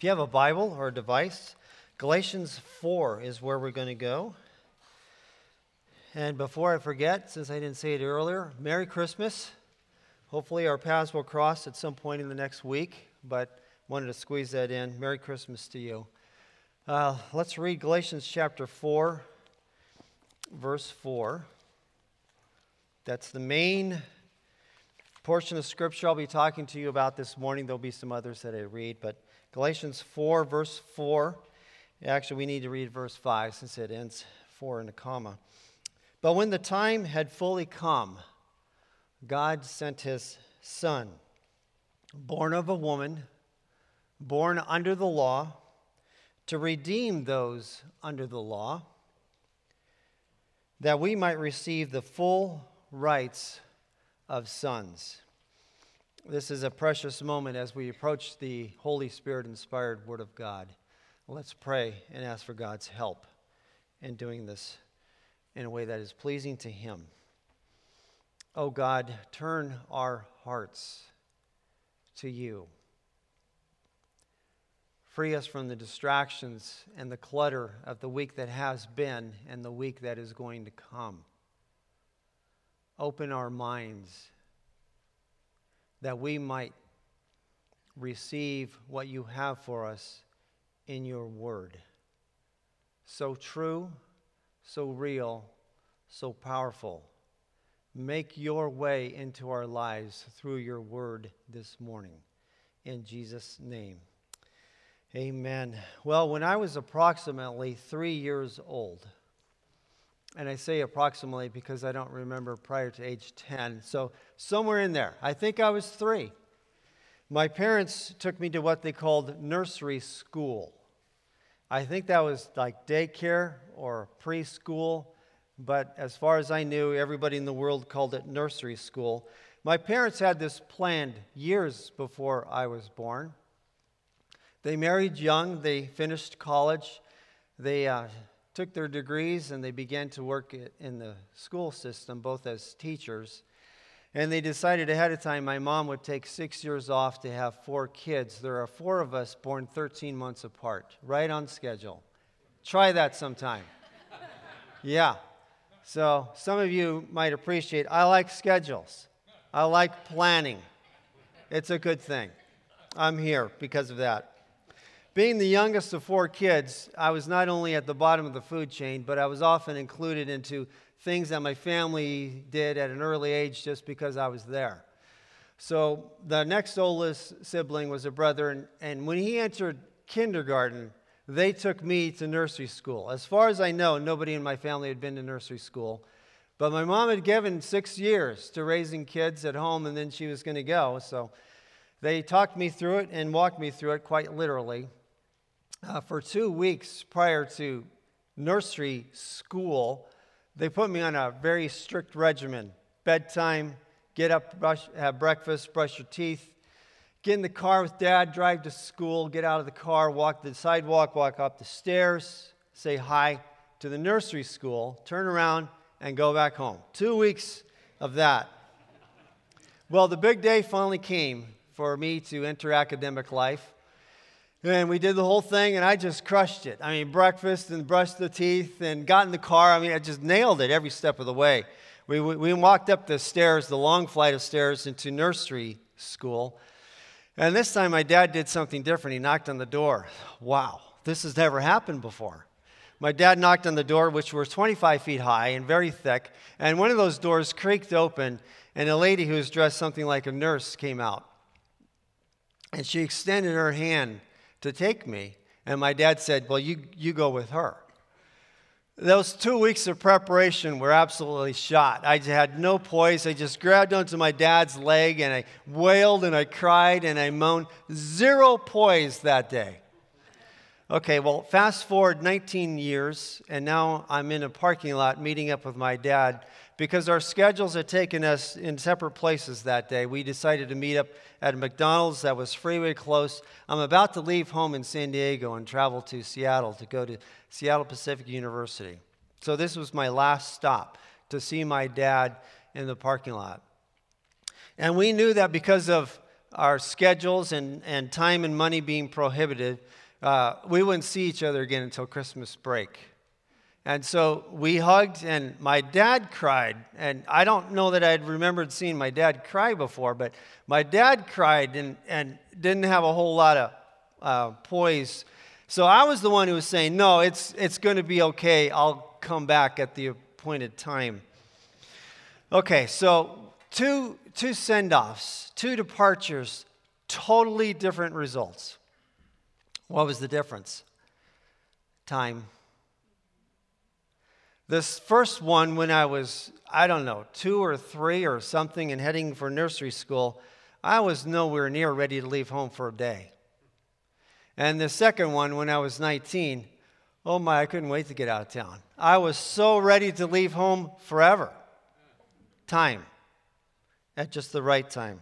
If you have a Bible or a device, Galatians 4 is where we're going to go. And before I forget, since I didn't say it earlier, Merry Christmas. Hopefully our paths will cross at some point in the next week, but wanted to squeeze that in. Merry Christmas to you. Let's read Galatians chapter 4, verse 4. That's the main portion of Scripture I'll be talking to you about this morning. There'll be some others that I read, but Galatians 4, verse 4. Actually, we need to read verse 5 since it ends 4 in a comma. But when the time had fully come, God sent his Son, born of a woman, born under the law, to redeem those under the law, that we might receive the full rights of sons. This is a precious moment as we approach the Holy Spirit-inspired Word of God. Let's pray and ask for God's help in doing this in a way that is pleasing to Him. Oh God, turn our hearts to You. Free us from the distractions and the clutter of the week that has been and the week that is going to come. Open our minds that we might receive what You have for us in Your Word. So true, so real, so powerful. Make Your way into our lives through Your Word this morning. In Jesus' name, amen. Well, when I was approximately 3 years old, and I say approximately because I don't remember prior to age 10. So somewhere in there. I think I was 3. My parents took me to what they called nursery school. I think that was like daycare or preschool. But as far as I knew, everybody in the world called it nursery school. My parents had this planned years before I was born. They married young. They finished college. They took their degrees and they began to work in the school system, both as teachers. And they decided ahead of time my mom would take 6 years off to have 4 kids. There are 4 of us born 13 months apart, right on schedule. Try that sometime. Yeah. So some of you might appreciate, I like schedules. I like planning. It's a good thing. I'm here because of that. Being the youngest of 4 kids, I was not only at the bottom of the food chain, but I was often included into things that my family did at an early age just because I was there. So the next oldest sibling was a brother, and when he entered kindergarten, they took me to nursery school. As far as I know, nobody in my family had been to nursery school, but my mom had given 6 years to raising kids at home, and then she was going to go. So they talked me through it and walked me through it quite literally. For 2 weeks prior to nursery school, they put me on a very strict regimen. Bedtime, get up, have breakfast, brush your teeth, get in the car with Dad, drive to school, get out of the car, walk the sidewalk, walk up the stairs, say hi to the nursery school, turn around, and go back home. 2 weeks of that. Well, the big day finally came for me to enter academic life. And we did the whole thing, and I just crushed it. I mean, breakfast and brushed the teeth and got in the car. I mean, I just nailed it every step of the way. We walked up the stairs, the long flight of stairs into nursery school. And this time my dad did something different. He knocked on the door. Wow, this has never happened before. My dad knocked on the door, which was 25 feet high and very thick. And one of those doors creaked open, and a lady who was dressed something like a nurse came out. And she extended her hand to take me, and my dad said, well, you go with her. Those 2 weeks of preparation were absolutely shot. I had no poise. I just grabbed onto my dad's leg, and I wailed, and I cried, and I moaned. 0 poise that day. Okay, well, fast forward 19 years, and now I'm in a parking lot meeting up with my dad because our schedules had taken us in separate places that day. We decided to meet up at a McDonald's that was freeway close. I'm about to leave home in San Diego and travel to Seattle to go to Seattle Pacific University. So this was my last stop to see my dad in the parking lot. And we knew that because of our schedules and time and money being prohibited, we wouldn't see each other again until Christmas break. And so we hugged, and my dad cried. And I don't know that I'd remembered seeing my dad cry before, but my dad cried and didn't have a whole lot of poise. So I was the one who was saying, no, it's going to be okay. I'll come back at the appointed time. Okay, so two send-offs, two departures, totally different results. What was the difference? Time. This first one, when I was, 2 or 3 or something and heading for nursery school, I was nowhere near ready to leave home for a day. And the second one, when I was 19, oh my, I couldn't wait to get out of town. I was so ready to leave home forever. Time. At just the right time.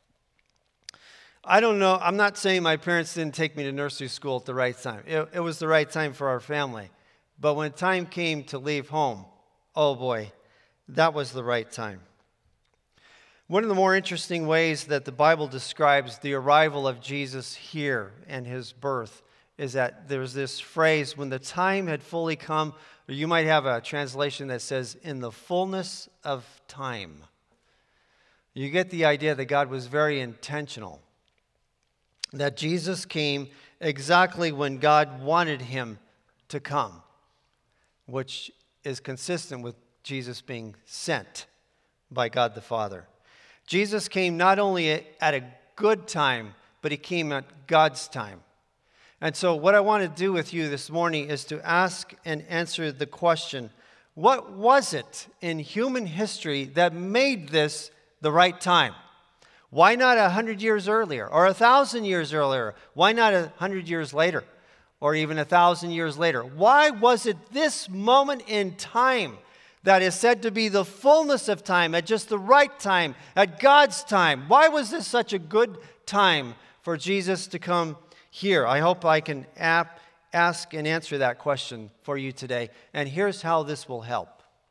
I don't know, I'm not saying my parents didn't take me to nursery school at the right time. It was the right time for our family. But when time came to leave home, oh boy, that was the right time. One of the more interesting ways that the Bible describes the arrival of Jesus here and his birth is that there's this phrase, when the time had fully come, or you might have a translation that says, in the fullness of time. You get the idea that God was very intentional, that Jesus came exactly when God wanted him to come, which is consistent with Jesus being sent by God the Father. Jesus came not only at a good time, but he came at God's time. And so what I want to do with you this morning is to ask and answer the question, what was it in human history that made this the right time? Why not 100 years earlier or 1,000 years earlier? Why not 100 years later or even 1,000 years later? Why was it this moment in time that is said to be the fullness of time, at just the right time, at God's time? Why was this such a good time for Jesus to come here? I hope I can ask and answer that question for you today. And here's how this will help.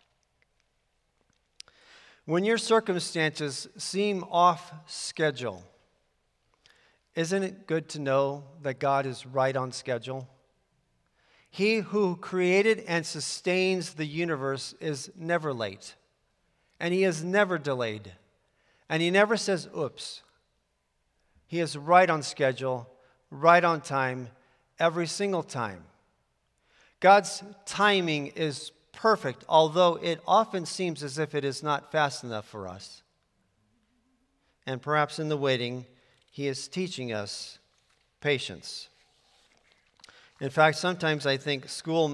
When your circumstances seem off schedule, isn't it good to know that God is right on schedule? He who created and sustains the universe is never late, and he is never delayed, and he never says, oops. He is right on schedule, right on time, every single time. God's timing is perfect, although it often seems as if it is not fast enough for us. And perhaps in the waiting, he is teaching us patience. In fact, sometimes I think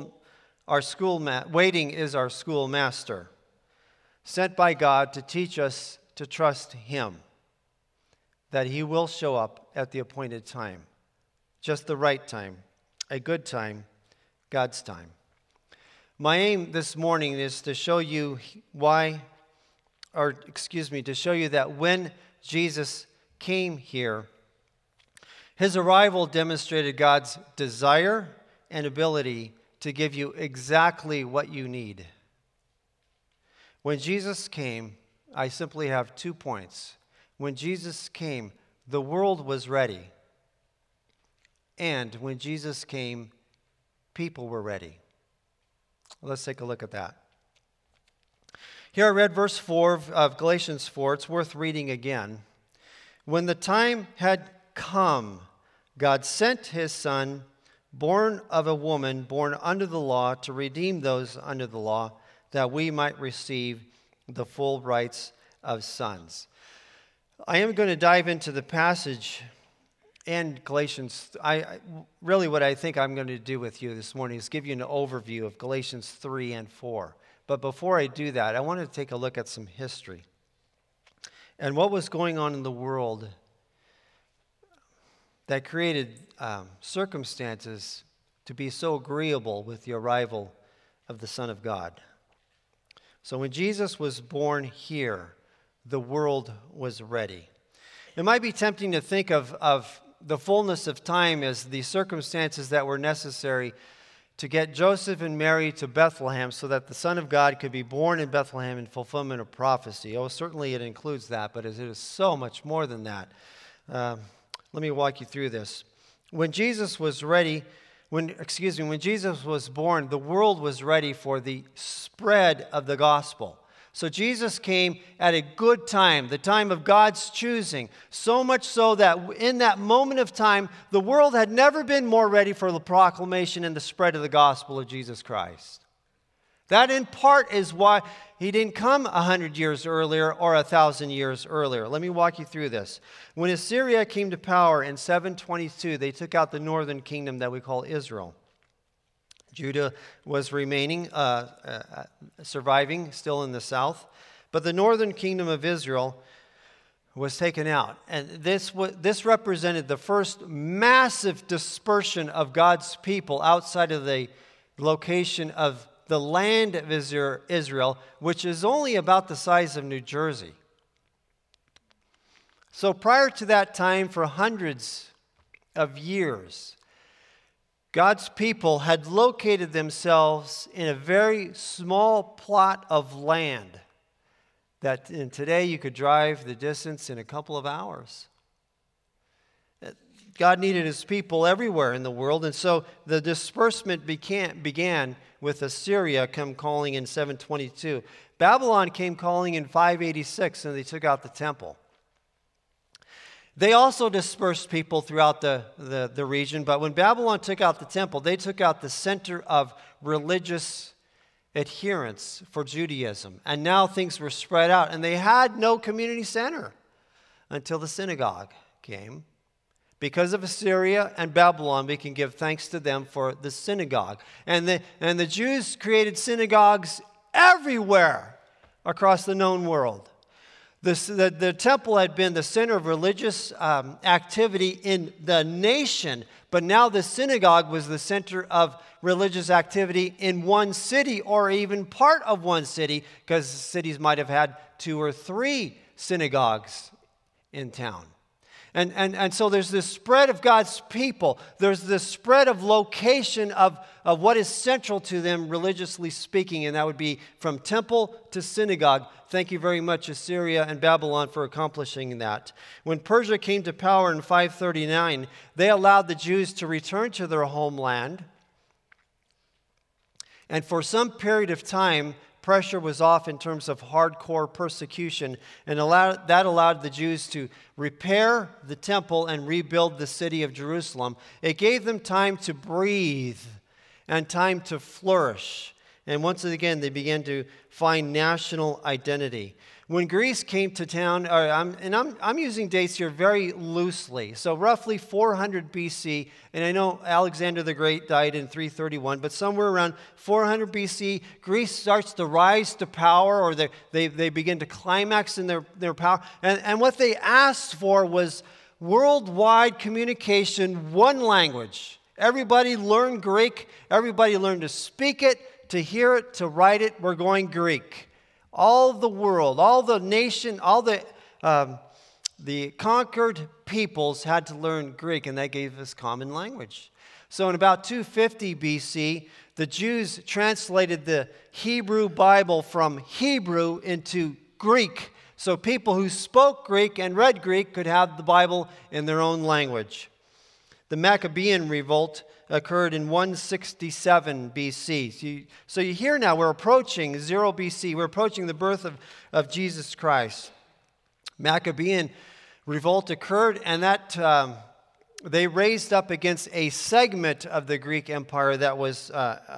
waiting is our school master, sent by God to teach us to trust him, that he will show up at the appointed time, just the right time, a good time, God's time. My aim this morning is to show you to show you that when Jesus came here, his arrival demonstrated God's desire and ability to give you exactly what you need. When Jesus came, I simply have 2 points. When Jesus came, the world was ready. And when Jesus came, people were ready. Let's take a look at that. Here I read verse 4 of Galatians 4. It's worth reading again. When the time had come, God sent his Son, born of a woman, born under the law, to redeem those under the law, that we might receive the full rights of sons. I am going to dive into the passage and Galatians. Really what I think I'm going to do with you this morning is give you an overview of Galatians 3 and 4. But before I do that, I want to take a look at some history and what was going on in the world that created circumstances to be so agreeable with the arrival of the Son of God. So when Jesus was born here, the world was ready. It might be tempting to think of the fullness of time as the circumstances that were necessary to get Joseph and Mary to Bethlehem so that the Son of God could be born in Bethlehem in fulfillment of prophecy. Oh, certainly it includes that, but it is so much more than that. Let me walk you through this. When Jesus was ready, when Jesus was born, the world was ready for the spread of the gospel. So Jesus came at a good time, the time of God's choosing, so much so that in that moment of time, the world had never been more ready for the proclamation and the spread of the gospel of Jesus Christ. That in part is why he didn't come 100 years earlier or 1,000 years earlier. Let me walk you through this. When Assyria came to power in 722, they took out the northern kingdom that we call Israel. Judah was remaining, surviving, still in the south. But the northern kingdom of Israel was taken out. And this represented the first massive dispersion of God's people outside of the location of the land of Israel, which is only about the size of New Jersey. So prior to that time, for hundreds of years, God's people had located themselves in a very small plot of land that today you could drive the distance in a couple of hours. God needed his people everywhere in the world, and so the disbursement began with Assyria come calling in 722. Babylon came calling in 586, and they took out the temple. They also dispersed people throughout the region, but when Babylon took out the temple, they took out the center of religious adherence for Judaism. And now things were spread out, and they had no community center until the synagogue came. Because of Assyria and Babylon, we can give thanks to them for the synagogue. And the Jews created synagogues everywhere across the known world. The temple had been the center of religious activity in the nation, but now the synagogue was the center of religious activity in one city or even part of one city, because cities might have had 2 or 3 synagogues in town. And so there's this spread of God's people. There's this spread of location of what is central to them religiously speaking, and that would be from temple to synagogue. Thank you very much, Assyria and Babylon, for accomplishing that. When Persia came to power in 539, they allowed the Jews to return to their homeland. And for some period of time, pressure was off in terms of hardcore persecution, and that allowed the Jews to repair the temple and rebuild the city of Jerusalem. It gave them time to breathe and time to flourish. And once again, they began to find national identity. When Greece came to town, I'm using dates here very loosely, so roughly 400 BC, and I know Alexander the Great died in 331, but somewhere around 400 BC, Greece starts to rise to power, or they begin to climax in their power, and what they asked for was worldwide communication, one language. Everybody learned Greek, everybody learned to speak it, to hear it, to write it. We're going Greek. All the world, all the nation, all the conquered peoples had to learn Greek, and that gave us common language. So in about 250 BC, the Jews translated the Hebrew Bible from Hebrew into Greek, so people who spoke Greek and read Greek could have the Bible in their own language. The Maccabean revolt occurred in 167 BC. So you hear now we're approaching 0 BC. We're approaching the birth of Jesus Christ. Maccabean revolt occurred, and that they raised up against a segment of the Greek Empire that was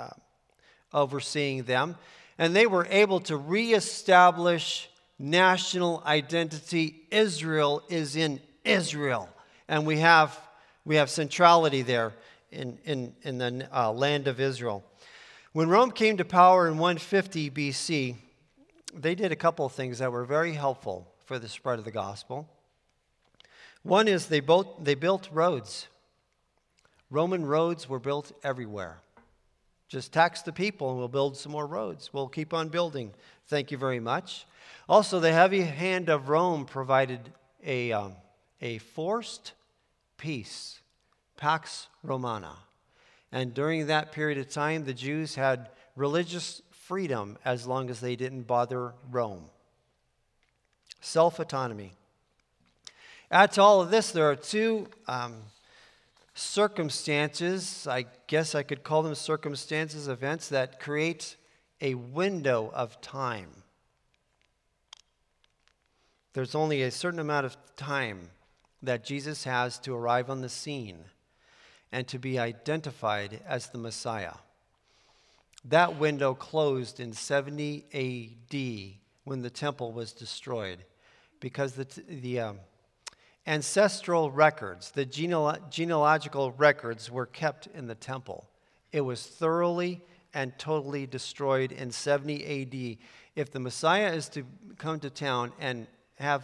overseeing them, and they were able to reestablish national identity. Israel is in Israel, and we have centrality there in the land of Israel. When Rome came to power in 150 BC, they did a couple of things that were very helpful for the spread of the gospel. One is they built roads. Roman roads were built everywhere. Just tax the people and we'll build some more roads. We'll keep on building. Thank you very much. Also, the heavy hand of Rome provided a forced peace. Pax Romana. And during that period of time, the Jews had religious freedom as long as they didn't bother Rome. Self-autonomy. Add to all of this, there are two circumstances, I guess I could call them circumstances, events that create a window of time. There's only a certain amount of time that Jesus has to arrive on the scene and to be identified as the Messiah. That window closed in 70 A.D. when the temple was destroyed, because the ancestral records, the genealogical records were kept in the temple. It was thoroughly and totally destroyed in 70 A.D. If the Messiah is to come to town and have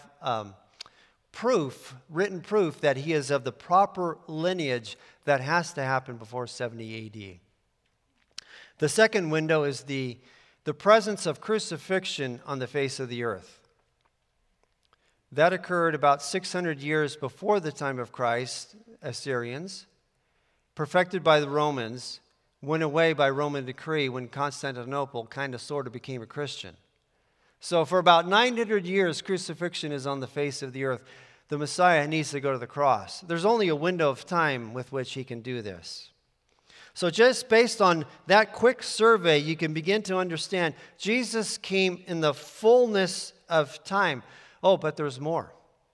written proof that he is of the proper lineage, that has to happen before 70 A.D. The second window is the presence of crucifixion on the face of the earth. That occurred about 600 years before the time of Christ. Assyrians, perfected by the Romans, went away by Roman decree when Constantinople kind of sort of became a Christian. So for about 900 years, crucifixion is on the face of the earth. The Messiah needs to go to the cross. There's only a window of time with which he can do this. So just based on that quick survey, you can begin to understand Jesus came in the fullness of time. Oh, but there's more.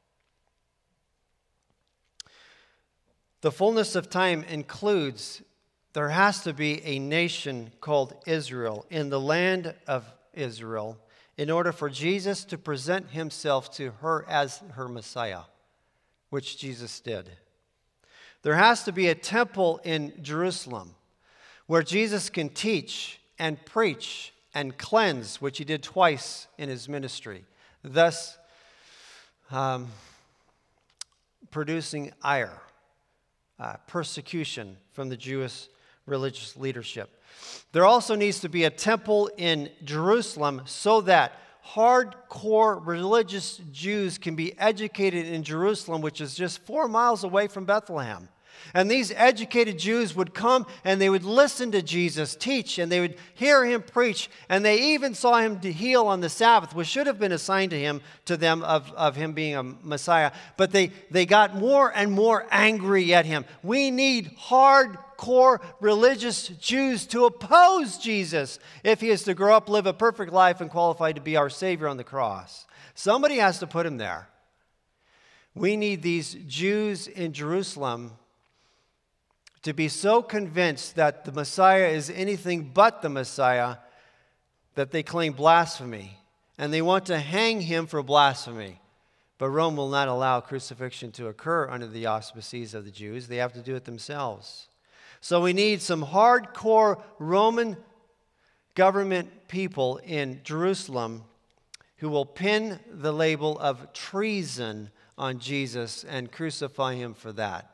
The fullness of time includes there has to be a nation called Israel in the land of Israel in order for Jesus to present himself to her as her Messiah, which Jesus did. There has to be a temple in Jerusalem where Jesus can teach and preach and cleanse, which he did twice in his ministry, thus producing ire, persecution from the Jewish religious leadership. There also needs to be a temple in Jerusalem so that hardcore religious Jews can be educated in Jerusalem, which is just 4 miles away from Bethlehem. And these educated Jews would come and they would listen to Jesus teach, and they would hear him preach, and they even saw him to heal on the Sabbath, which should have been assigned to them of him being a Messiah. But they got more and more angry at him. We need hardcore religious Jews to oppose Jesus if he is to grow up, live a perfect life, and qualify to be our Savior on the cross. Somebody has to put him there. We need these Jews in Jerusalem to be so convinced that the Messiah is anything but the Messiah that they claim blasphemy. And they want to hang him for blasphemy. But Rome will not allow crucifixion to occur under the auspices of the Jews. They have to do it themselves. So we need some hardcore Roman government people in Jerusalem who will pin the label of treason on Jesus and crucify him for that.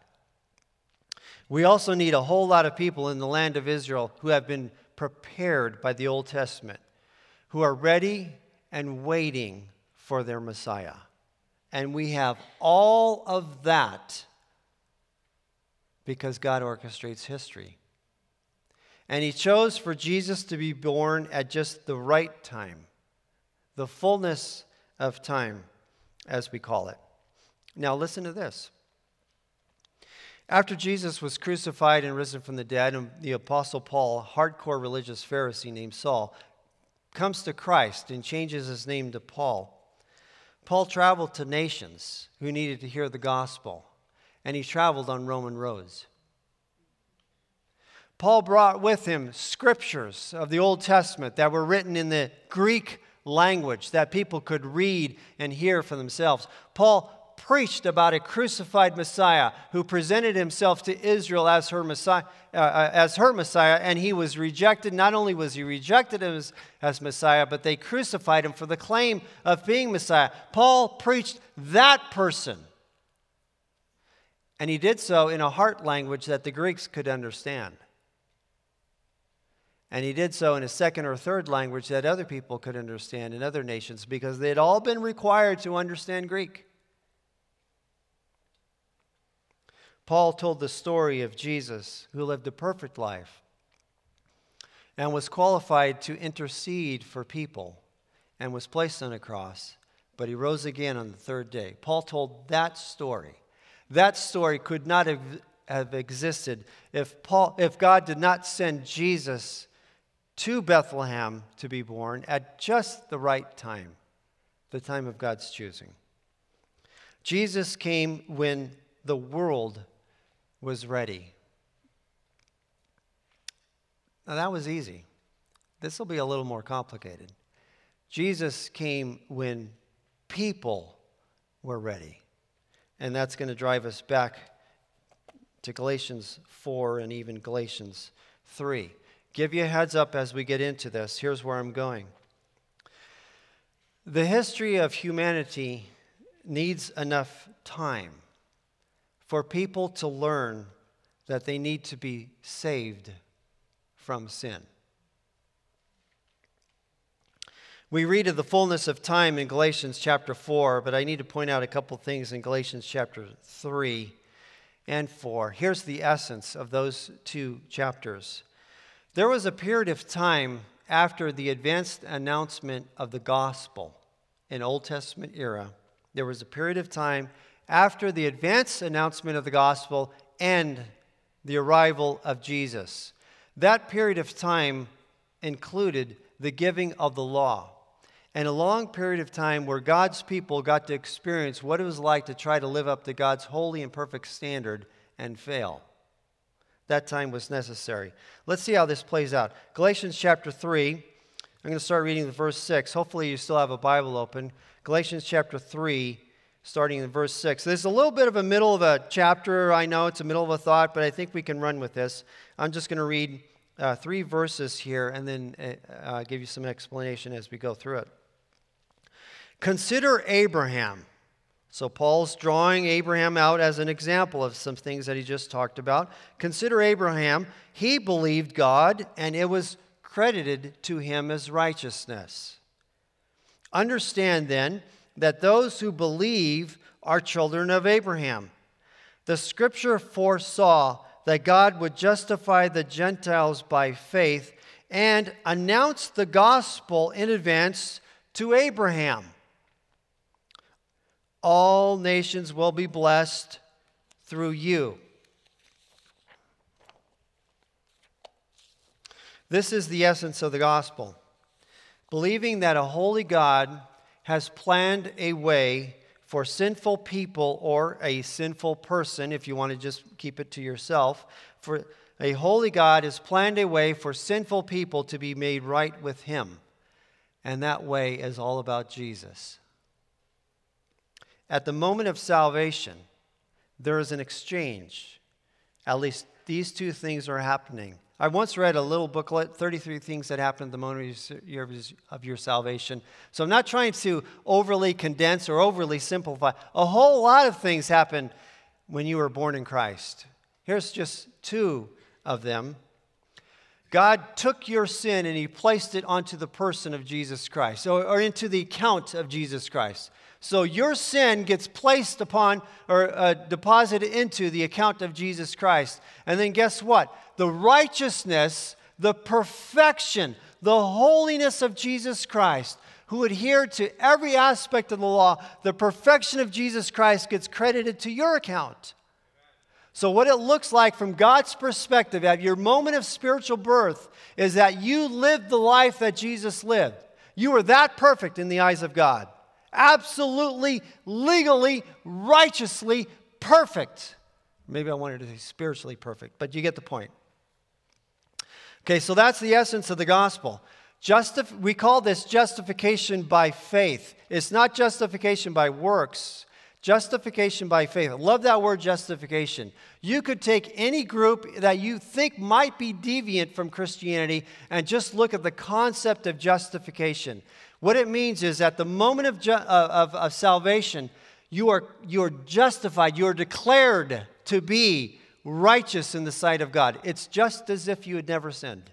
We also need a whole lot of people in the land of Israel who have been prepared by the Old Testament, who are ready and waiting for their Messiah. And we have all of that because God orchestrates history. And he chose for Jesus to be born at just the right time, the fullness of time, as we call it. Now listen to this. After Jesus was crucified and risen from the dead, and the Apostle Paul, a hardcore religious Pharisee named Saul, comes to Christ and changes his name to Paul. Paul traveled to nations who needed to hear the gospel, and he traveled on Roman roads. Paul brought with him scriptures of the Old Testament that were written in the Greek language that people could read and hear for themselves. Paul preached about a crucified Messiah who presented himself to Israel as her Messiah, and he was rejected. Not only was he rejected as Messiah, but they crucified him for the claim of being Messiah. Paul preached that person, and he did so in a heart language that the Greeks could understand. And he did so in a second or third language that other people could understand in other nations, because they had all been required to understand Greek. Paul told the story of Jesus, who lived a perfect life and was qualified to intercede for people and was placed on a cross, but he rose again on the third day. Paul told that story. That story could not have existed if God did not send Jesus to Bethlehem to be born at just the right time, the time of God's choosing. Jesus came when the world was ready. Now that was easy. This will be a little more complicated. Jesus came when people were ready. And that's going to drive us back to Galatians 4 and even Galatians 3. Give you a heads up as we get into this. Here's where I'm going. The history of humanity needs enough time for people to learn that they need to be saved from sin. We read of the fullness of time in Galatians chapter 4, but I need to point out a couple things in Galatians chapter 3 and 4. Here's the essence of those two chapters. There was a period of time after the advanced announcement of the gospel in Old Testament era. There was a period of time after the advanced announcement of the gospel and the arrival of Jesus. That period of time included the giving of the law, and a long period of time where God's people got to experience what it was like to try to live up to God's holy and perfect standard and fail. That time was necessary. Let's see how this plays out. Galatians chapter 3, I'm going to start reading the verse 6. Hopefully you still have a Bible open. Galatians chapter 3, starting in verse 6. This is a little bit of a middle of a chapter. I know it's a middle of a thought, but I think we can run with this. I'm just going to read 3 verses here and then give you some explanation as we go through it. Consider Abraham. So Paul's drawing Abraham out as an example of some things that he just talked about. Consider Abraham. He believed God, and it was credited to him as righteousness. Understand then that those who believe are children of Abraham. The Scripture foresaw that God would justify the Gentiles by faith and announce the gospel in advance to Abraham. All nations will be blessed through you. This is the essence of the gospel. Believing that a holy God has planned a way for sinful people or a sinful person, if you want to just keep it to yourself, for a holy God has planned a way for sinful people to be made right with Him. And that way is all about Jesus. At the moment of salvation, there is an exchange. At least these two things are happening. I once read a little booklet, 33 Things That Happen at the Moment of Your Salvation. So I'm not trying to overly condense or overly simplify. A whole lot of things happen when you were born in Christ. Here's just 2 of them. God took your sin and He placed it onto the person of Jesus Christ, or into the account of Jesus Christ. So your sin gets placed upon or deposited into the account of Jesus Christ. And then guess what? The righteousness, the perfection, the holiness of Jesus Christ, who adhered to every aspect of the law, the perfection of Jesus Christ gets credited to your account. So what it looks like from God's perspective at your moment of spiritual birth is that you lived the life that Jesus lived. You were that perfect in the eyes of God. Absolutely, legally, righteously perfect. Maybe I wanted to say spiritually perfect, but you get the point. Okay, so that's the essence of the gospel. We call this justification by faith. It's not justification by works. Justification by faith. I love that word justification. You could take any group that you think might be deviant from Christianity and just look at the concept of justification. What it means is at the moment of salvation, you are justified, you are declared to be righteous in the sight of God. It's just as if you had never sinned.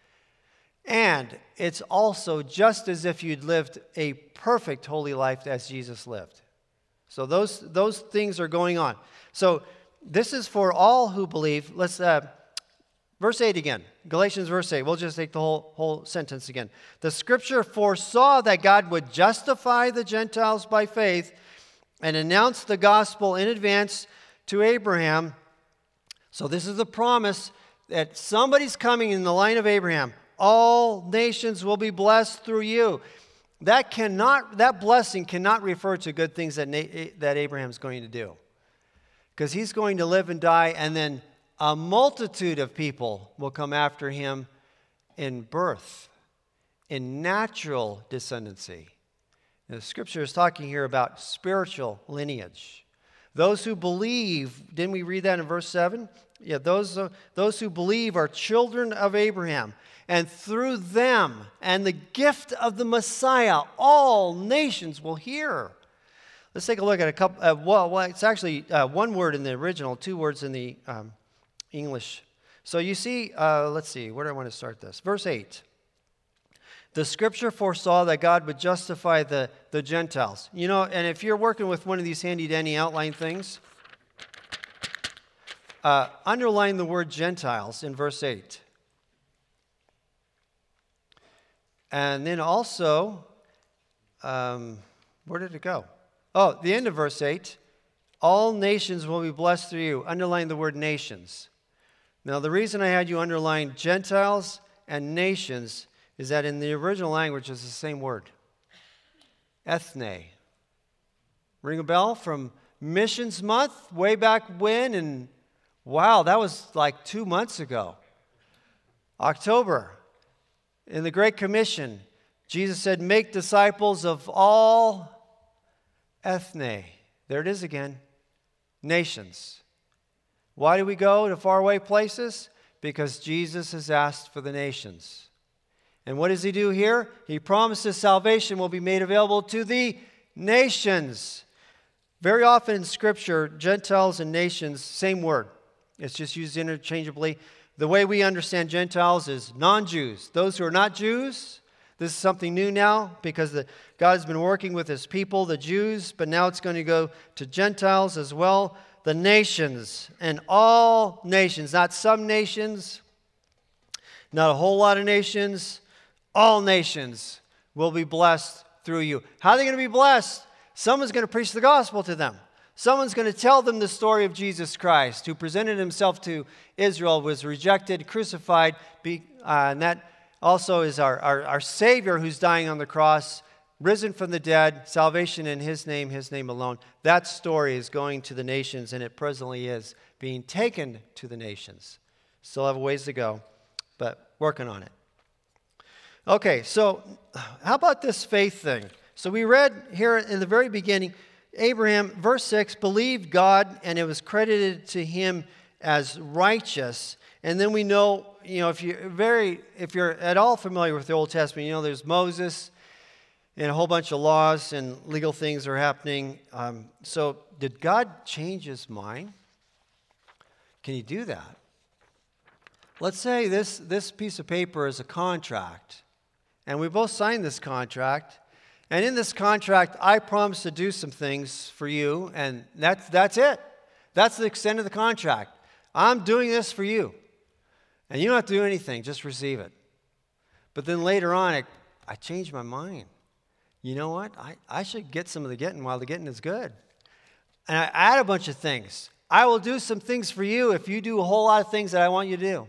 And it's also just as if you'd lived a perfect holy life as Jesus lived. So those things are going on. So this is for all who believe. Let's verse 8 again. Galatians verse 8. We'll just take the whole sentence again. The Scripture foresaw that God would justify the Gentiles by faith and announce the gospel in advance to Abraham. So this is the promise that somebody's coming in the line of Abraham. All nations will be blessed through you. That blessing cannot refer to good things that Abraham's going to do. Because he's going to live and die, and then a multitude of people will come after him in birth, in natural descendancy. And the Scripture is talking here about spiritual lineage. Those who believe, didn't we read that in verse 7? Yeah, those who believe are children of Abraham. And through them and the gift of the Messiah, all nations will hear. Let's take a look at a couple. It's actually one word in the original, two words in the English. So you see, let's see, where do I want to start this? Verse 8. The Scripture foresaw that God would justify the Gentiles. You know, and if you're working with one of these handy-dandy outline things, underline the word Gentiles in verse 8. And then also, where did it go? Oh, the end of verse 8. All nations will be blessed through you. Underline the word nations. Now, the reason I had you underline Gentiles and nations is that in the original language it's the same word. Ethne. Ring a bell from Missions Month way back when? And wow, that was like 2 months ago. October. In the Great Commission, Jesus said, make disciples of all ethne. There it is again. Nations. Why do we go to faraway places? Because Jesus has asked for the nations. And what does he do here? He promises salvation will be made available to the nations. Very often in Scripture, Gentiles and nations, same word. It's just used interchangeably. The way we understand Gentiles is non-Jews. Those who are not Jews, this is something new now because God's been working with his people, the Jews, but now it's going to go to Gentiles as well. The nations and all nations, not some nations, not a whole lot of nations, all nations will be blessed through you. How are they going to be blessed? Someone's going to preach the gospel to them. Someone's going to tell them the story of Jesus Christ, who presented himself to Israel, was rejected, crucified, and that also is our Savior who's dying on the cross, risen from the dead, salvation in his name alone. That story is going to the nations, and it presently is being taken to the nations. Still have a ways to go, but working on it. Okay, so how about this faith thing? So we read here in the very beginning, Abraham, verse 6, believed God, and it was credited to him as righteous. And then we know, if you're at all familiar with the Old Testament, there's Moses and a whole bunch of laws and legal things are happening. So did God change his mind? Can he do that? Let's say this piece of paper is a contract, and we both signed this contract. And in this contract, I promise to do some things for you, and that's it. That's the extent of the contract. I'm doing this for you. And you don't have to do anything, just receive it. But then later on, I changed my mind. You know what? I should get some of the getting while the getting is good. And I add a bunch of things. I will do some things for you if you do a whole lot of things that I want you to do.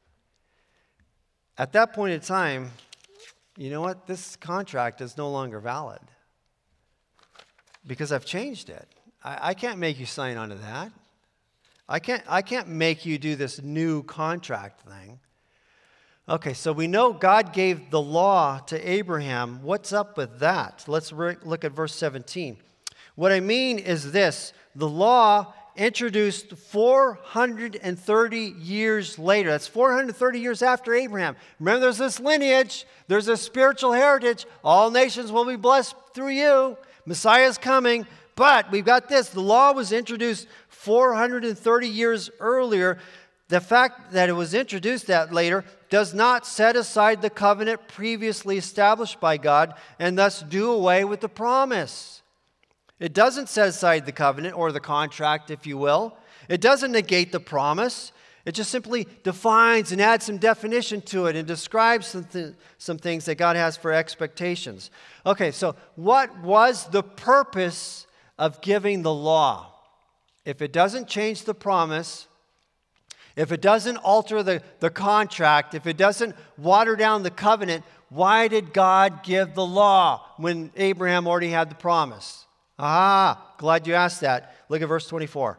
At that point in time, you know what? This contract is no longer valid because I've changed it. I can't make you sign onto that. I can't make you do this new contract thing. Okay, so we know God gave the law to Abraham. What's up with that? Let's look at verse 17. What I mean is this. The law introduced 430 years later. That's 430 years after Abraham. Remember, there's this lineage. There's a spiritual heritage. All nations will be blessed through you. Messiah's coming. But we've got this. The law was introduced 430 years earlier. The fact that it was introduced that later does not set aside the covenant previously established by God and thus do away with the promise. It doesn't set aside the covenant or the contract, if you will. It doesn't negate the promise. It just simply defines and adds some definition to it and describes some things that God has for expectations. Okay, so what was the purpose of giving the law? If it doesn't change the promise, if it doesn't alter the contract, if it doesn't water down the covenant, why did God give the law when Abraham already had the promise? Glad you asked that. Look at verse 24.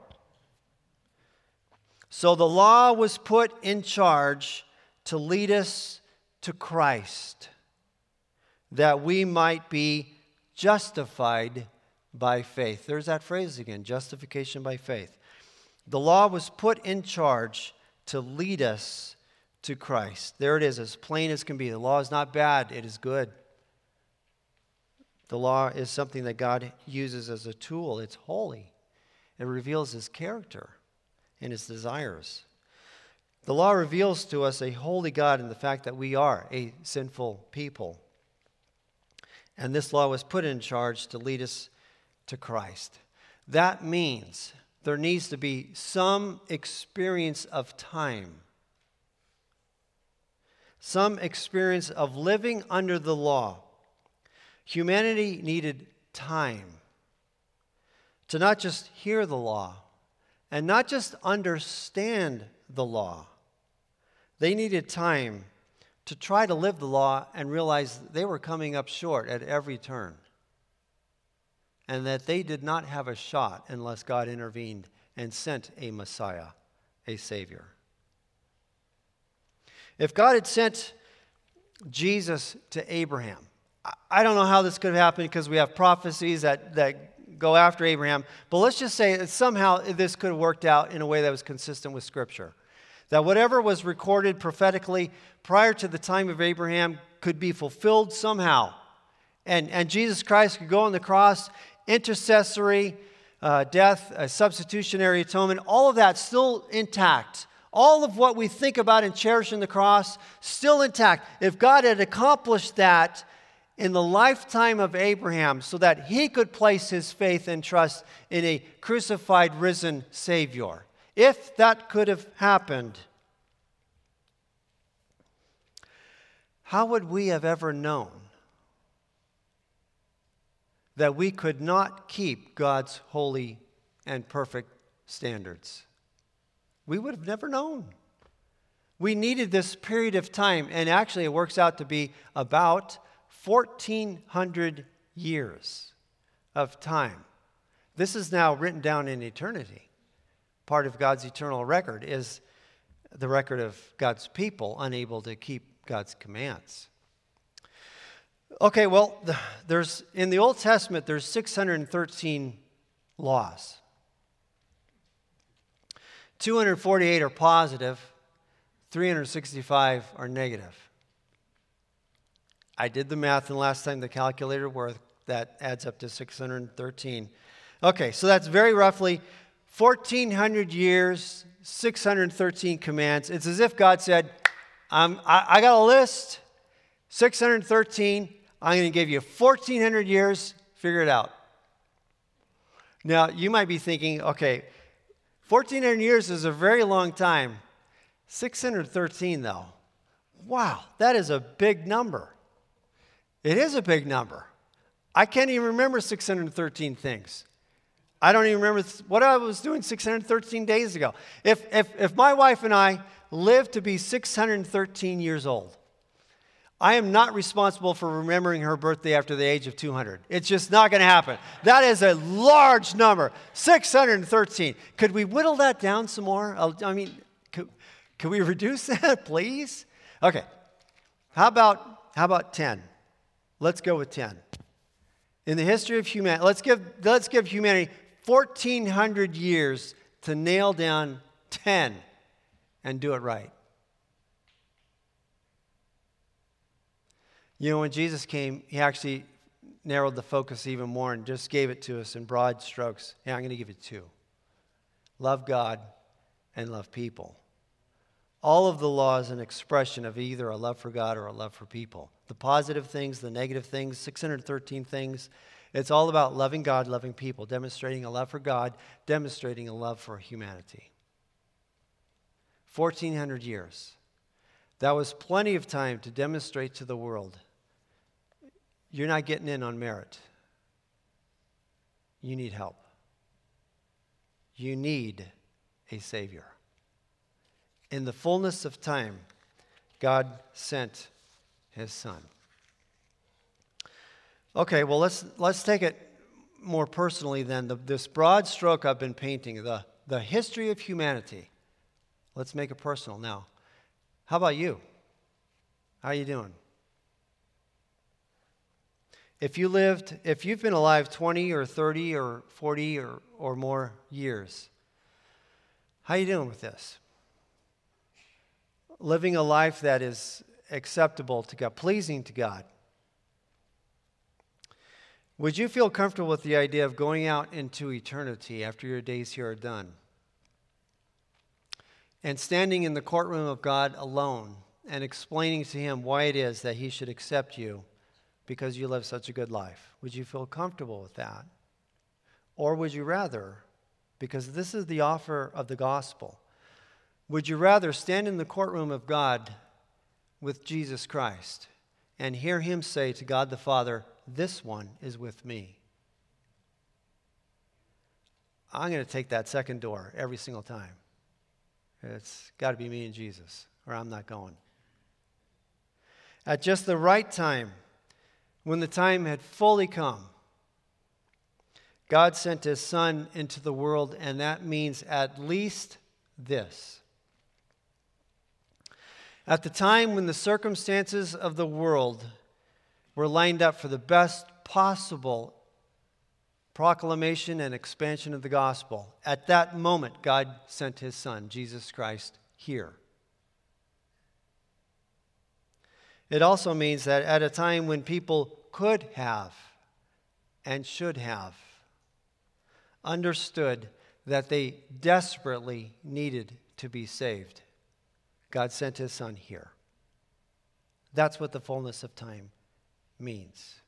So the law was put in charge to lead us to Christ, that we might be justified by faith. There's that phrase again, justification by faith. The law was put in charge to lead us to Christ. There it is, as plain as can be. The law is not bad, it is good. The law is something that God uses as a tool. It's holy. It reveals His character and His desires. The law reveals to us a holy God and the fact that we are a sinful people. And this law was put in charge to lead us to Christ. That means there needs to be some experience of time. Some experience of living under the law. Humanity needed time to not just hear the law and not just understand the law. They needed time to try to live the law and realize they were coming up short at every turn, and that they did not have a shot unless God intervened and sent a Messiah, a Savior. If God had sent Jesus to Abraham, I don't know how this could have happened because we have prophecies that go after Abraham, but let's just say that somehow this could have worked out in a way that was consistent with Scripture. That whatever was recorded prophetically prior to the time of Abraham could be fulfilled somehow. And Jesus Christ could go on the cross, intercessory death, a substitutionary atonement, all of that still intact. All of what we think about and cherish in the cross, still intact. If God had accomplished that in the lifetime of Abraham so that he could place his faith and trust in a crucified, risen Savior, if that could have happened, how would we have ever known that we could not keep God's holy and perfect standards? We would have never known. We needed this period of time, and actually it works out to be about 1,400 years of time. This is now written down in eternity. Part of God's eternal record is the record of God's people unable to keep God's commands. Okay, well, in the Old Testament, there's 613 laws. 248 are positive, 365 are negative. I did the math, and last time the calculator worked, that adds up to 613. Okay, so that's very roughly 1,400 years, 613 commands. It's as if God said, I got a list, 613. I'm going to give you 1,400 years, figure it out. Now, you might be thinking, okay, 1,400 years is a very long time. 613, though. Wow, that is a big number. It is a big number. I can't even remember 613 things. I don't even remember what I was doing 613 days ago. If my wife and I lived to be 613 years old, I am not responsible for remembering her birthday after the age of 200. It's just not going to happen. That is a large number, 613. Could we whittle that down some more? I mean, could we reduce that, please? Okay. How about 10? Let's go with 10. In the history of humanity, let's give humanity 1,400 years to nail down 10 and do it right. You know, when Jesus came, he actually narrowed the focus even more and just gave it to us in broad strokes. Yeah, I'm going to give it 2. Love God and love people. All of the law is an expression of either a love for God or a love for people. The positive things, the negative things, 613 things. It's all about loving God, loving people, demonstrating a love for God, demonstrating a love for humanity. 1,400 years. That was plenty of time to demonstrate to the world, you're not getting in on merit. You need help. You need a Savior. In the fullness of time, God sent his Son. Okay, well, let's take it more personally then. This broad stroke I've been painting, the history of humanity. Let's make it personal now. How about you? How are you doing? If you've been alive 20 or 30 or 40 or more years, how are you doing with this? Living a life that is acceptable to God, pleasing to God. Would you feel comfortable with the idea of going out into eternity after your days here are done and standing in the courtroom of God alone and explaining to him why it is that he should accept you because you live such a good life? Would you feel comfortable with that? Or would you rather, because this is the offer of the gospel, would you rather stand in the courtroom of God with Jesus Christ and hear him say to God the Father, this one is with me? I'm going to take that second door every single time. It's got to be me and Jesus, or I'm not going. At just the right time, when the time had fully come, God sent his Son into the world, and that means at least this. At the time when the circumstances of the world were lined up for the best possible proclamation and expansion of the gospel, at that moment, God sent his Son, Jesus Christ, here. It also means that at a time when people could have and should have understood that they desperately needed to be saved, God sent his Son here. That's what the fullness of time means.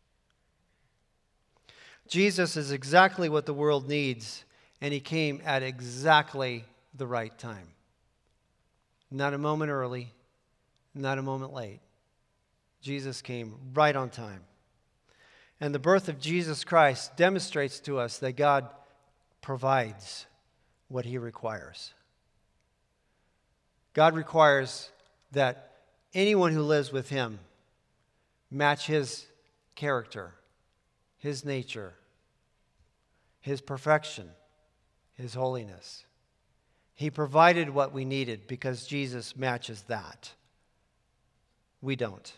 Jesus is exactly what the world needs, and he came at exactly the right time. Not a moment early, not a moment late. Jesus came right on time. And the birth of Jesus Christ demonstrates to us that God provides what he requires. God requires that anyone who lives with him match his character, his nature, his perfection, his holiness. He provided what we needed because Jesus matches that. We don't.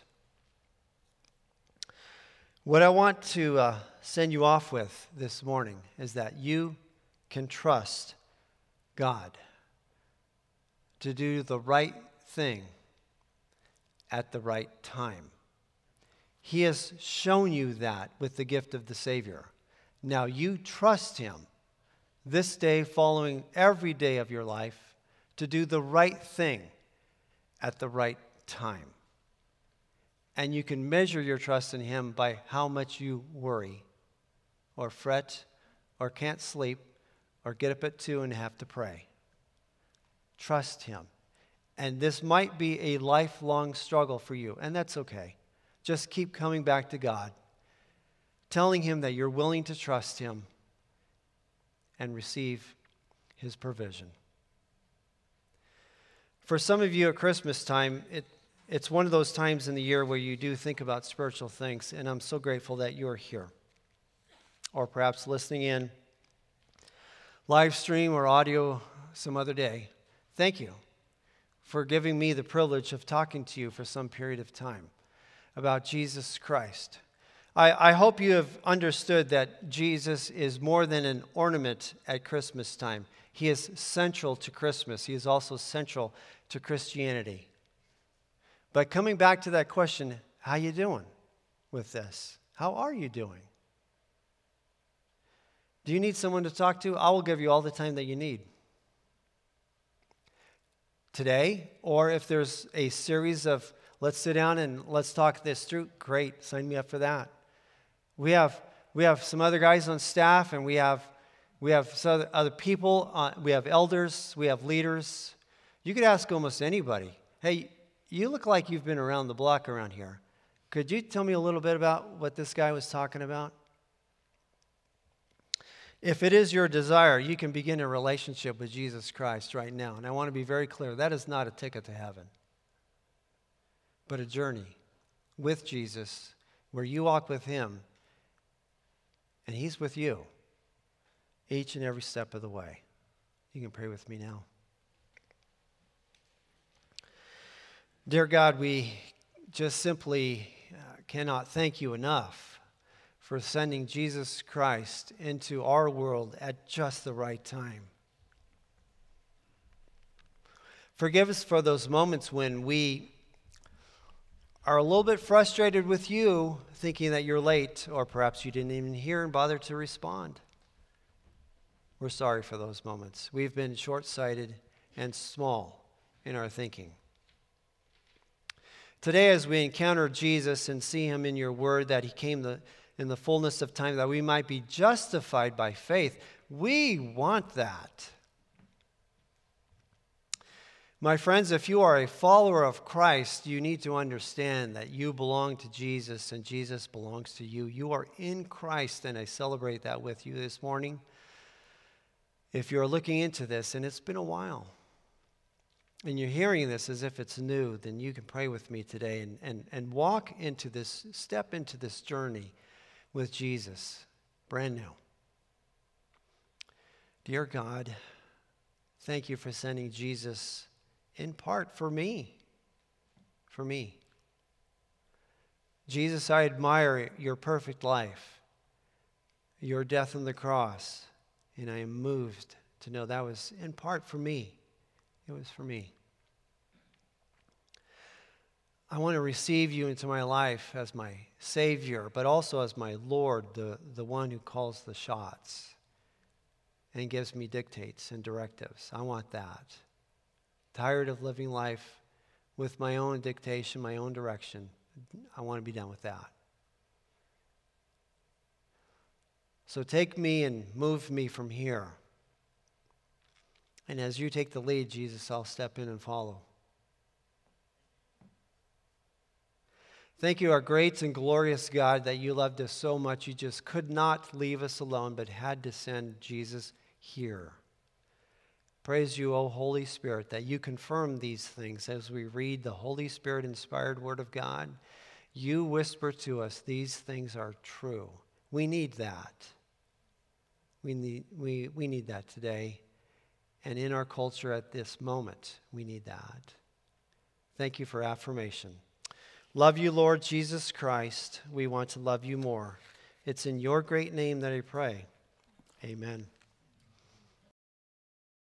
What I want to send you off with this morning is that you can trust God to do the right thing at the right time. He has shown you that with the gift of the Savior. Now you trust him this day, following every day of your life, to do the right thing at the right time. And you can measure your trust in him by how much you worry or fret or can't sleep or get up at 2 and have to pray. Trust him. And this might be a lifelong struggle for you, and that's okay. Just keep coming back to God, telling him that you're willing to trust him and receive his provision. For some of you at Christmas time, it's one of those times in the year where you do think about spiritual things, and I'm so grateful that you're here. Or perhaps listening in, live stream or audio some other day. Thank you for giving me the privilege of talking to you for some period of time about Jesus Christ. I hope you have understood that Jesus is more than an ornament at Christmas time. He is central to Christmas. He is also central to Christianity. But coming back to that question, how you doing with this? How are you doing? Do you need someone to talk to? I will give you all the time that you need. Today, or if there's a series of let's sit down and let's talk this through, great, sign me up for that. We have some other guys on staff, and we have some other people, we have elders, we have leaders. You could ask almost anybody, hey, you look like you've been around the block around here. Could you tell me a little bit about what this guy was talking about? If it is your desire, you can begin a relationship with Jesus Christ right now. And I want to be very clear, that is not a ticket to heaven, but a journey with Jesus where you walk with him and he's with you each and every step of the way. You can pray with me now. Dear God, we just simply cannot thank you enough for sending Jesus Christ into our world at just the right time. Forgive us for those moments when we are a little bit frustrated with you, thinking that you're late, or perhaps you didn't even hear and bother to respond. We're sorry for those moments. We've been short-sighted and small in our thinking. Today, as we encounter Jesus and see him in your word, that he came in the fullness of time, that we might be justified by faith, we want that. My friends, if you are a follower of Christ, you need to understand that you belong to Jesus and Jesus belongs to you. You are in Christ, and I celebrate that with you this morning. If you're looking into this, and it's been a while, and you're hearing this as if it's new, then you can pray with me today and walk into this, step into this journey with Jesus, brand new. Dear God, thank you for sending Jesus in part for me. For me. Jesus, I admire your perfect life, your death on the cross, and I am moved to know that was in part for me. It was for me. I want to receive you into my life as my Savior, but also as my Lord, the one who calls the shots and gives me dictates and directives. I want that. Tired of living life with my own dictation, my own direction. I want to be done with that. So take me and move me from here. And as you take the lead, Jesus, I'll step in and follow. Thank you, our great and glorious God, that you loved us so much you just could not leave us alone, but had to send Jesus here. Praise you, O Holy Spirit, that you confirm these things as we read the Holy Spirit-inspired Word of God. You whisper to us, these things are true. We need that. We need that today. And in our culture at this moment, we need that. Thank you for affirmation. Love you, Lord Jesus Christ. We want to love you more. It's in your great name that I pray. Amen.